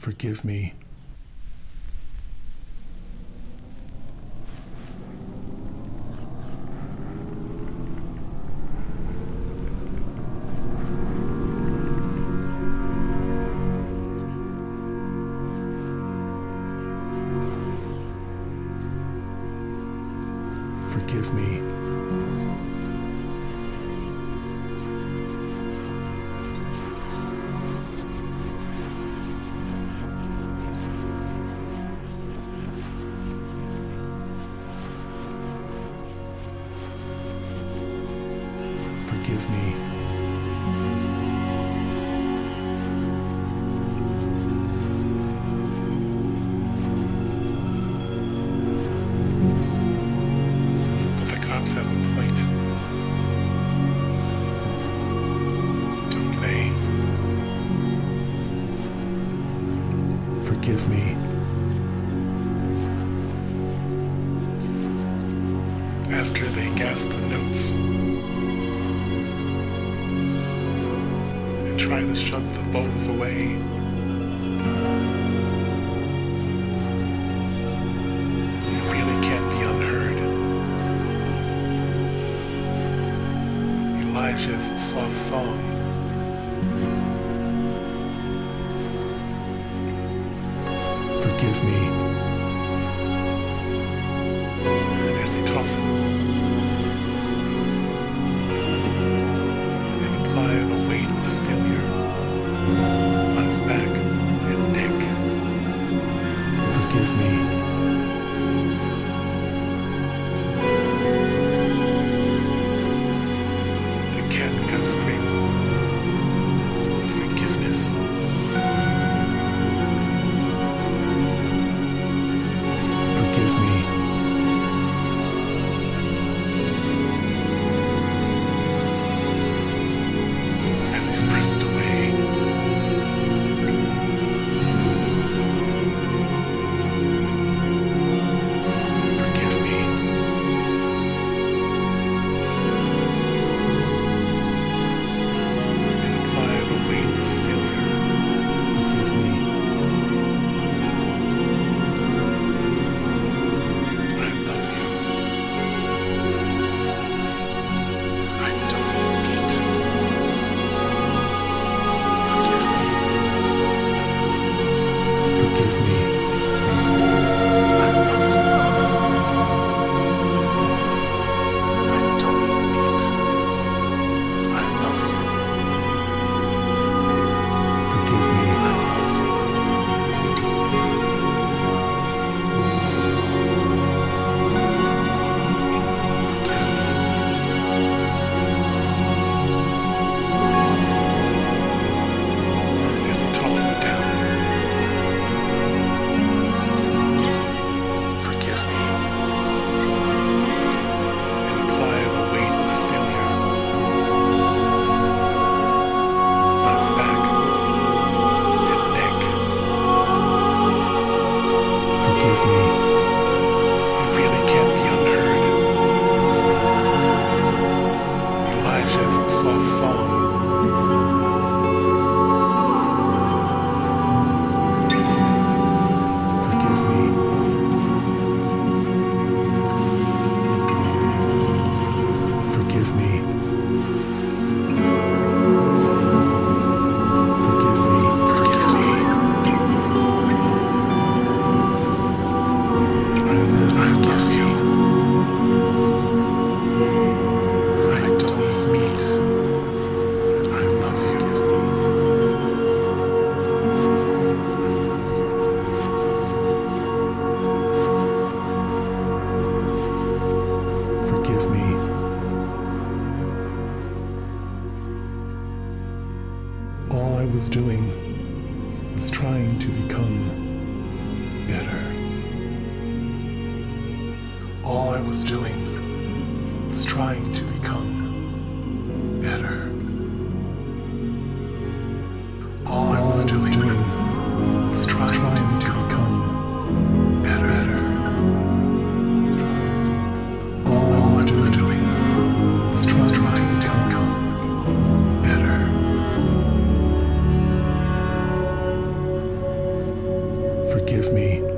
Forgive me. Forgive me. Forgive me. But the cops have a point, don't they? Forgive me. After they gas the notes and try to shove the bowls away, it really can't be unheard. Elijah's soft song forgive me as they toss him and apply the weight of failure on his back and neck. Forgive me. The cat got scraped of forgiveness. Forgive me. As he's pressed away, forgive me. And apply the weight of failure. Forgive me. I love you. I don't eat meat. Forgive me. I love you. I don't eat meat. I love you. Forgive me. I love you. Forgive me. As they toss him down, forgive me. And apply the weight of failure on his back and neck. Forgive me. It really can't be unheard. Elijah's soft song forgive me. Forgive me. Forgive me. Forgive me. I forgive you. I don't eat meat. I love you. Forgive me. All I was doing was trying to become better. All I was doing was trying to become better. All I was doing was trying to become better. All I was doing was trying to become better. Forgive me